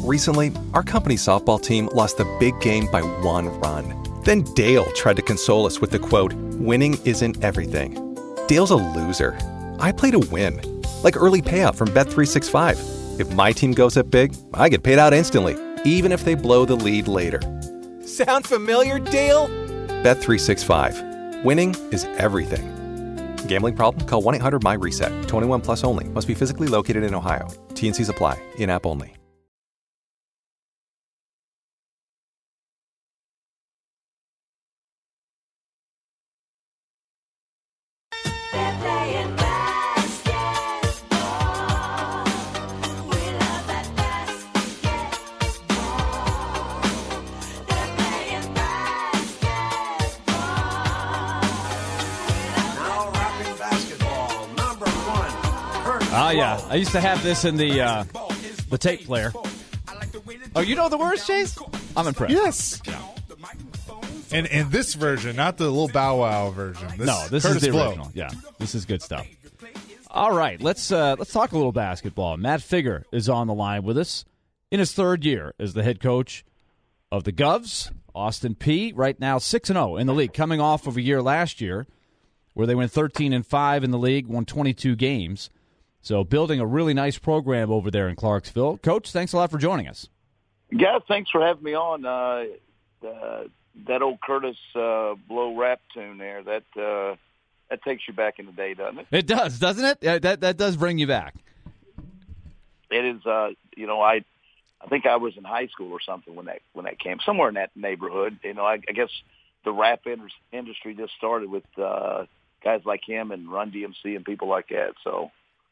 Recently, our company softball team lost a big game by 1 run. Then Dale tried to console us with the quote, "Winning isn't everything." Dale's a loser. I play to win. Like early payout from Bet365. If my team goes up big, I get paid out instantly, even if they blow the lead later. Sound familiar, Dale? Bet365. Winning is everything. Gambling problem? Call 1-800-MY-RESET. 21 plus only. Must be physically located in Ohio. T&Cs apply. In-app only. Yeah, I used to have this in the tape player. Oh, you know the words, Chase? I'm impressed. Yes. And this version, not the little Bow Wow version. This is the original. Yeah, this is good stuff. All right, let's talk a little basketball. Matt Figger is on the line with us in his third year as the head coach of the Govs. Austin Peay right now 6-0 in the league, coming off of a year last year where they went 13-5 in the league, won 22 games. So building a really nice program over there in Clarksville. Coach, thanks a lot for joining us. Yeah, thanks for having me on. That old Curtis Blow rap tune there, that takes you back in the day, doesn't it? It does, doesn't it? That does bring you back. It is. I think I was in high school or something when that came, somewhere in that neighborhood. I guess the rap industry just started with guys like him and Run DMC and people like that. So.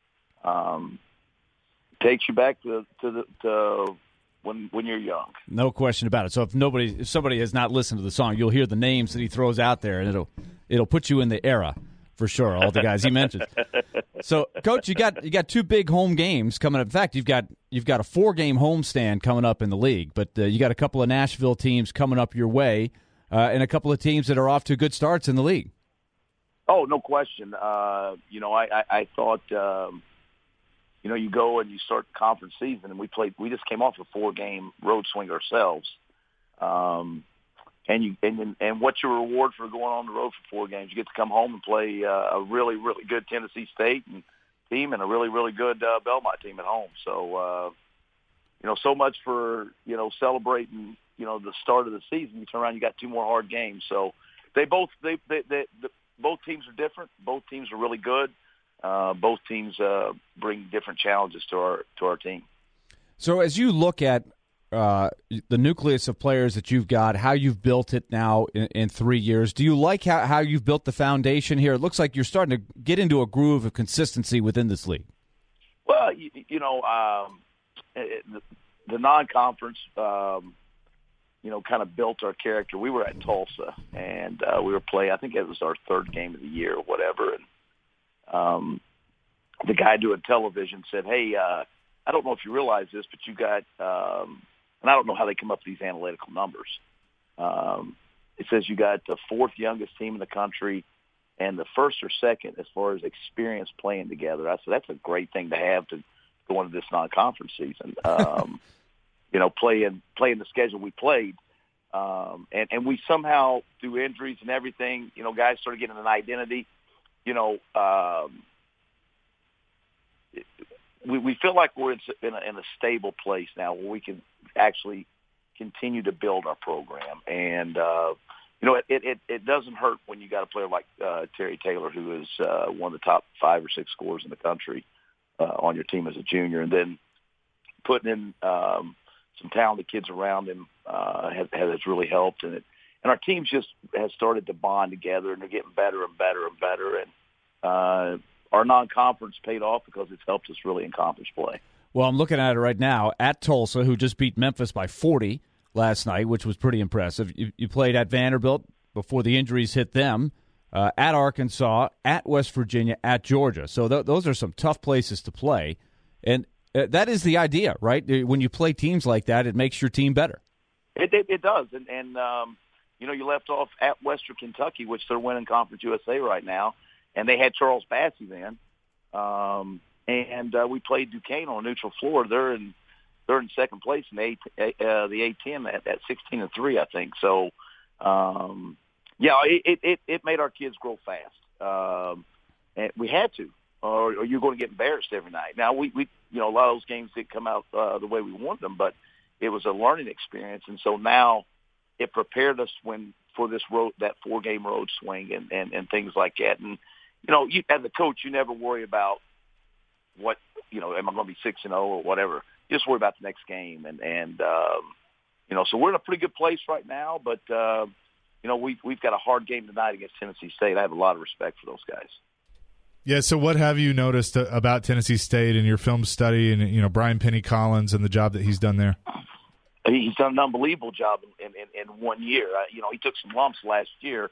Takes you back to when you're young. No question about it. So if somebody has not listened to the song, you'll hear the names that he throws out there, and it'll put you in the era for sure. All the guys he mentioned. So, Coach, you got 2 big home games coming up. In fact, you've got a 4-game homestand coming up in the league, but you got a couple of Nashville teams coming up your way, and a couple of teams that are off to good starts in the league. Oh, no question. I thought. You go and you start the conference season, and we just came off a 4-game road swing ourselves. And what's your reward for going on the road for 4 games? You get to come home and play a really, really good Tennessee State team and a really, really good Belmont team at home. So, so much for, celebrating, the start of the season. You turn around, you got 2 more hard games. So both teams are different. Both teams are really good. Both teams bring different challenges to our team. So as you look at the nucleus of players that you've got, how you've built it now in 3 years, do you like how you've built the foundation here? It looks like you're starting to get into a groove of consistency within this league. Well, the non-conference, kind of built our character. We were at Tulsa, and we were playing, I think it was our 3rd game of the year or whatever, and the guy doing television said, "Hey, I don't know if you realize this, but you got," and I don't know how they come up with these analytical numbers. It says you got the 4th youngest team in the country and the 1st or 2nd as far as experience playing together. I said, that's a great thing to have to go into this non-conference season. Playing the schedule we played. And we somehow, through injuries and everything, guys started getting an identity. We feel like we're in a stable place now where we can actually continue to build our program. And, it doesn't hurt when you got a player like Terry Taylor, who is one of the top 5 or 6 scorers in the country on your team as a junior. And then putting in some talented kids around him has really helped. And our team just has started to bond together, and they're getting better and better and better. And our non-conference paid off because it's helped us really in conference play. Well, I'm looking at it right now at Tulsa, who just beat Memphis by 40 last night, which was pretty impressive. You played at Vanderbilt before the injuries hit them, at Arkansas, at West Virginia, at Georgia. So those are some tough places to play. And that is the idea, right? When you play teams like that, it makes your team better. It does. And you left off at Western Kentucky, which they're winning Conference USA right now, and they had Charles Bassey then. And we played Duquesne on a neutral floor. They're third and second place in the A-10 at 16-3, I think. So, it made our kids grow fast. And we had to, or you're going to get embarrassed every night. Now, we a lot of those games didn't come out the way we wanted them, but it was a learning experience. And so now it prepared us for that 4-game road swing and things like that. And, as a coach, you never worry about what, am I going to be 6-0 or whatever. You just worry about the next game. And so we're in a pretty good place right now, but, we've got a hard game tonight against Tennessee State. I have a lot of respect for those guys. Yeah, so what have you noticed about Tennessee State in your film study and, Brian Penny-Collins and the job that he's done there? He's done an unbelievable job in 1 year. He took some lumps last year,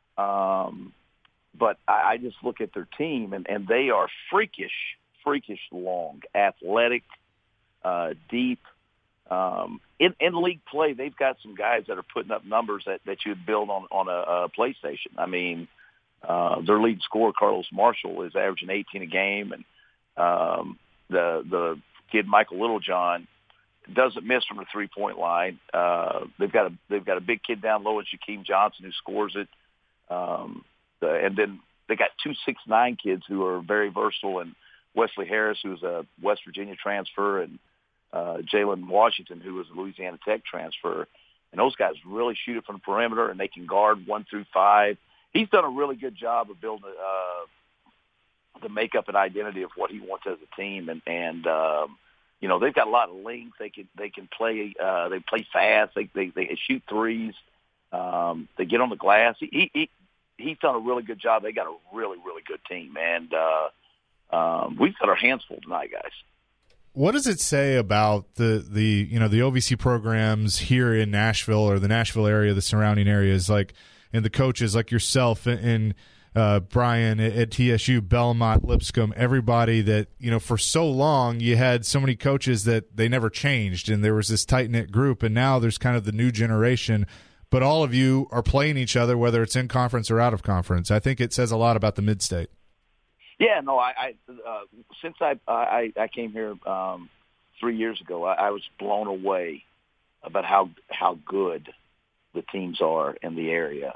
but I just look at their team, and they are freakish long, athletic, deep. In league play, they've got some guys that are putting up numbers that you'd build on a PlayStation. I mean, their lead scorer, Carlos Marshall, is averaging 18 a game, and the kid Michael Littlejohn doesn't miss from the 3-point line. They've got a big kid down low in Shaquem Johnson who scores it, and then they got 2 6'9" kids who are very versatile, and Wesley Harris, who's a West Virginia transfer, and Jalen Washington, who was a Louisiana Tech transfer. And those guys really shoot it from the perimeter, and they can guard 1 through 5. He's done a really good job of building the makeup and identity of what he wants as a team, and they've got a lot of length. They can play. They play fast. They shoot threes. They get on the glass. He's done a really good job. They got a really, really good team, and we've got our hands full tonight, guys. What does it say about the OVC programs here in Nashville or the Nashville area, the surrounding areas, and the coaches like yourself and Brian at TSU, Belmont, Lipscomb, everybody that, for so long you had so many coaches that they never changed, and there was this tight-knit group, and now there's kind of the new generation, but all of you are playing each other, whether it's in conference or out of conference. I think it says a lot about the Mid-State. Yeah, no, since I came here 3 years ago, I was blown away about how good the teams are in the area.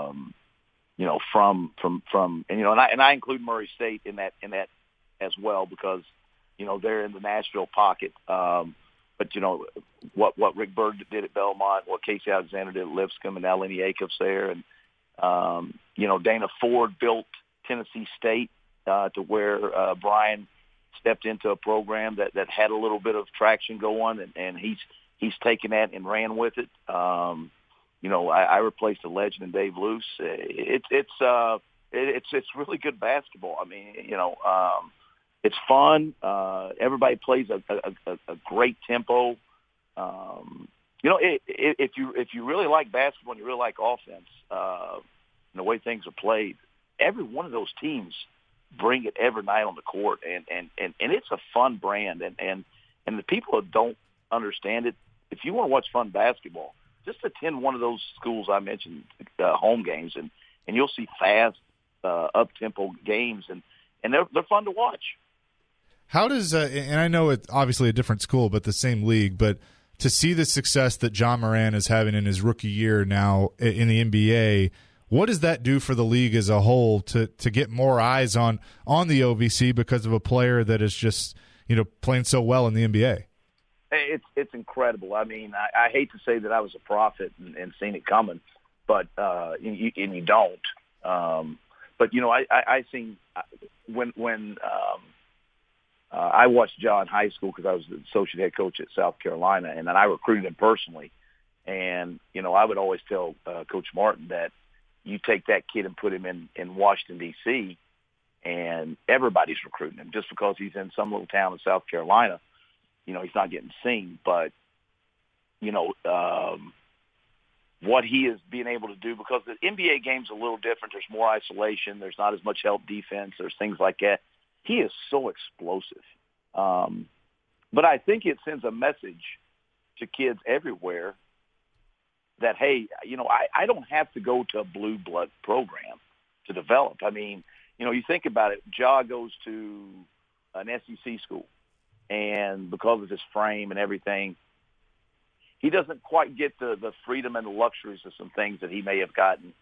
And I include Murray State in that as well because they're in the Nashville pocket. But what Rick Bird did at Belmont, what Casey Alexander did at Lipscomb, and now Lenny Jacobs there, and Dana Ford built Tennessee State to where Brian stepped into a program that had a little bit of traction going, and he's taken that and ran with it. I replaced a legend in Dave Luce. It's really good basketball. I mean, it's fun. Everybody plays a great tempo. If you really like basketball and you really like offense, and the way things are played, every one of those teams bring it every night on the court, and it's a fun brand, and the people that don't understand it, if you want to watch fun basketball, just attend one of those schools I mentioned, home games, and you'll see fast, up-tempo games, and they're fun to watch. How does and I know it's obviously a different school, but the same league, but to see the success that John Moran is having in his rookie year now in the NBA, what does that do for the league as a whole to get more eyes on the OVC because of a player that is just playing so well in the NBA? It's incredible. I mean, I hate to say that I was a prophet and seen it coming, but you don't. But I seen when I watched John in high school because I was the associate head coach at South Carolina, and then I recruited him personally. And I would always tell Coach Martin that you take that kid and put him in Washington, D.C., and everybody's recruiting him just because he's in some little town in South Carolina. He's not getting seen, but, what he is being able to do, because the NBA game's a little different. There's more isolation. There's not as much help defense. There's things like that. He is so explosive. But I think it sends a message to kids everywhere that, hey, I don't have to go to a blue blood program to develop. I mean, you think about it. Ja goes to an SEC school, and because of his frame and everything, he doesn't quite get the freedom and the luxuries of some things that he may have gotten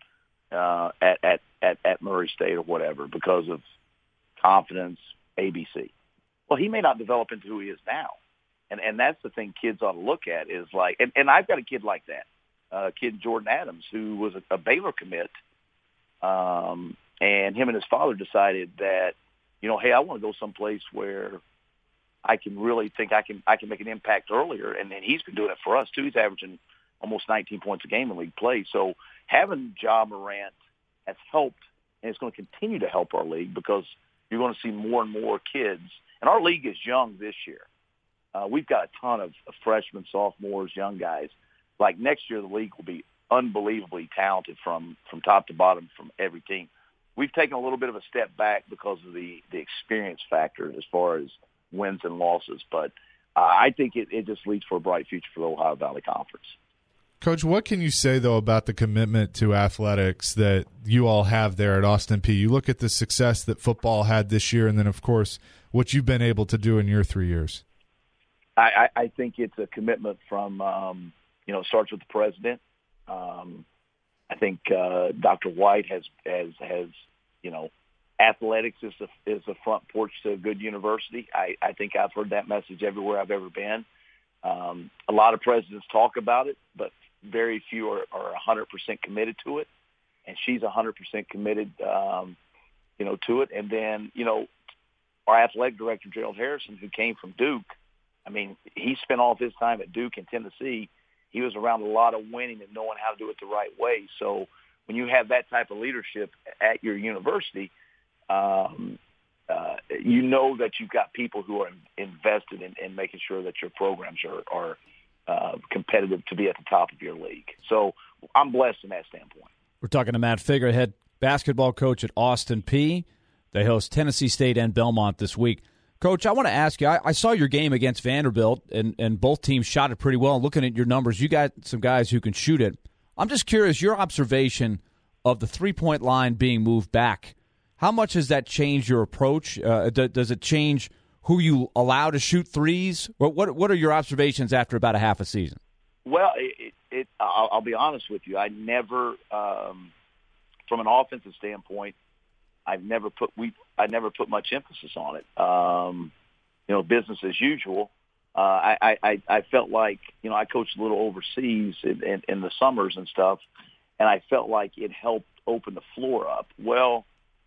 at Murray State or whatever because of confidence, ABC. Well, he may not develop into who he is now. And that's the thing kids ought to look at is like, and I've got a kid like that, kid Jordan Adams, who was a Baylor commit. And him and his father decided that, hey, I want to go someplace where I can really think I can make an impact earlier. And he's been doing it for us too. He's averaging almost 19 points a game in league play. So having Ja Morant has helped, and it's going to continue to help our league because you're going to see more and more kids. And our league is young this year. We've got a ton of freshmen, sophomores, young guys. Like next year, the league will be unbelievably talented from top to bottom from every team. We've taken a little bit of a step back because of the experience factor as far as wins and losses. But I think it just leads for a bright future for the Ohio Valley Conference. Coach, what can you say, though, about the commitment to athletics that you all have there at Austin Peay? You look at the success that football had this year and then, of course, what you've been able to do in your 3 years. I think it's a commitment from, it starts with the president. I think Dr. White has athletics is the front porch to a good university. I think I've heard that message everywhere I've ever been. A lot of presidents talk about it, but very few are 100% committed to it. And she's 100% committed, to it. And then, our athletic director, Gerald Harrison, who came from Duke, I mean, he spent all of his time at Duke in Tennessee. He was around a lot of winning and knowing how to do it the right way. So when you have that type of leadership at your university, you know that you've got people who are invested in making sure that your programs are competitive to be at the top of your league. So I'm blessed in that standpoint. We're talking to Matt Figger, head basketball coach at Austin Peay. They host Tennessee State and Belmont this week. Coach, I want to ask you, I saw your game against Vanderbilt, and both teams shot it pretty well. Looking at your numbers, you got some guys who can shoot it. I'm just curious, your observation of the three-point line being moved back, how much has that changed your approach? Does it change who you allow to shoot threes? What are your observations after about a half a season? Well, I'll be honest with you. I never, from an offensive standpoint, I never put much emphasis on it. Business as usual. I felt like, I coached a little overseas in the summers and stuff, and I felt like it helped open the floor up. Well,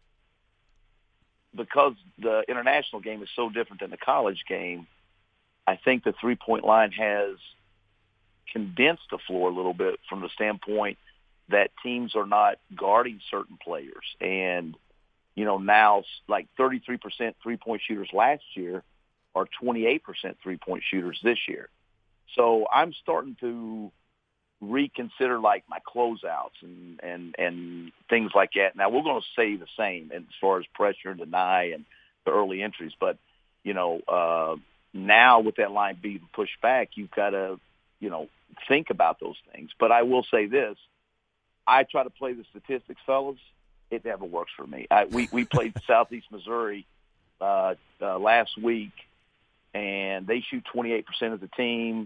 because the international game is so different than the college game, I think the three-point line has condensed the floor a little bit from the standpoint that teams are not guarding certain players. And, now like 33% three-point shooters last year are 28% three-point shooters this year. So I'm starting to reconsider like my closeouts and things like that. Now we're going to say the same as far as pressure and deny and the early entries, but now with that line being pushed back, you've got to think about those things. But I will say this: I try to play the statistics, fellas. It never works for me. We played Southeast Missouri last week, and they shoot 28% as a team.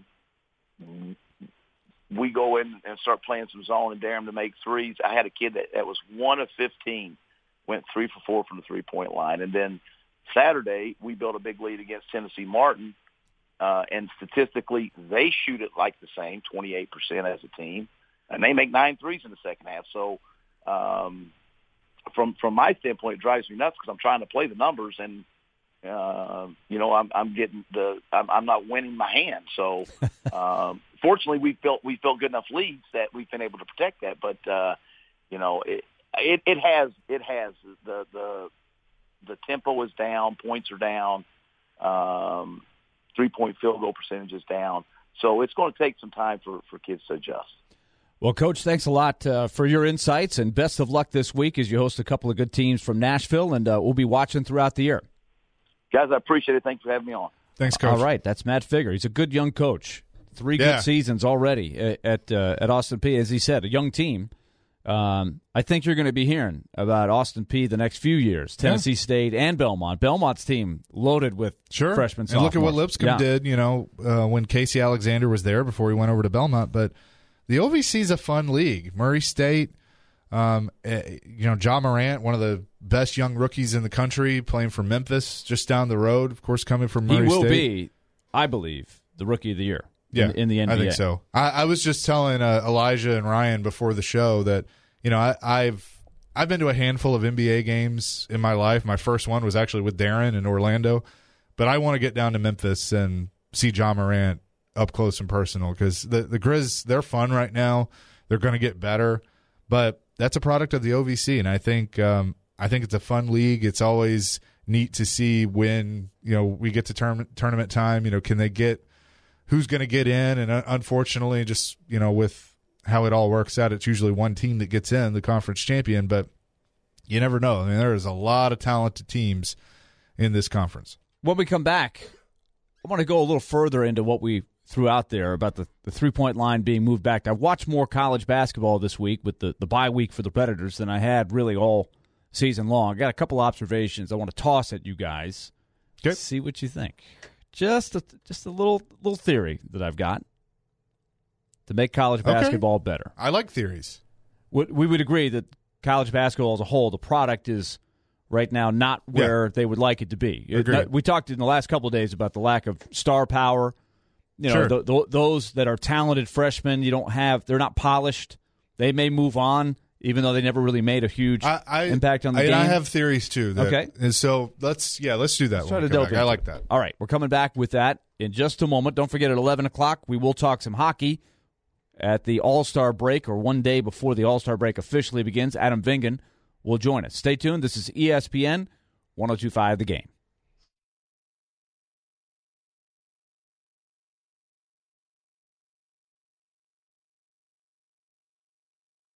We go in and start playing some zone and dare them to make threes. I had a kid that was 1 of 15, went 3 for 4 from the three-point line. And then Saturday, we built a big lead against Tennessee Martin, and statistically, they shoot it like the same, 28% as a team, and they make 9 threes in the second half. So from my standpoint, it drives me nuts because I'm trying to play the numbers, and I'm not winning my hand. So fortunately, we've built good enough leads that we've been able to protect that. But it has the tempo is down, points are down, 3-point field goal percentage is down. So it's going to take some time for kids to adjust. Well, Coach, thanks a lot for your insights, and best of luck this week as you host a couple of good teams from Nashville, and we'll be watching throughout the year. Guys, I appreciate it. Thanks for having me on. Thanks, Coach. All right, that's Matt Figger. He's a good young coach. 3 good seasons already at Austin Peay. As he said, a young team. I think you're going to be hearing about Austin Peay the next few years. Tennessee State and Belmont. Belmont's team loaded with freshmen. And look at what Lipscomb did, when Casey Alexander was there before he went over to Belmont. But the OVC is a fun league. Murray State, Ja Morant, one of the best young rookies in the country, playing for Memphis, just down the road, of course, coming from Murray State. He will be, I believe, the Rookie of the Year. Yeah, in the NBA. I think so. I was just telling Elijah and Ryan before the show that I've been to a handful of NBA games in my life. My first one was actually with Darren in Orlando, but I want to get down to Memphis and see Ja Morant up close and personal because the Grizz, they're fun right now. They're going to get better, but that's a product of the OVC, and I think it's a fun league. It's always neat to see when we get to tournament time. Can they get who's going to get in? And unfortunately, just with how it all works out, it's usually one team that gets in, the conference champion. But you never know. I mean, there is a lot of talented teams in this conference. When we come back, I want to go a little further into what we threw out there about the 3-point line being moved back. I watched more college basketball this week with the bye week for the Predators than I had really all season long. I got a couple observations I want to toss at you guys. Okay. See what you think. Just a little theory that I've got to make college basketball better. I like theories. We would agree that college basketball as a whole, the product is right now not where they would like it to be. We talked in the last couple of days about the lack of star power. Those that are talented freshmen, they're not polished. They may move on, even though they never really made a huge impact on the game. I have theories too. And so let's do that. Let's try to delve into. I like that. All right, we're coming back with that in just a moment. Don't forget at 11 o'clock we will talk some hockey at the All-Star break, or one day before the All-Star break officially begins. Adam Vingan will join us. Stay tuned. This is ESPN 102.5 The Game.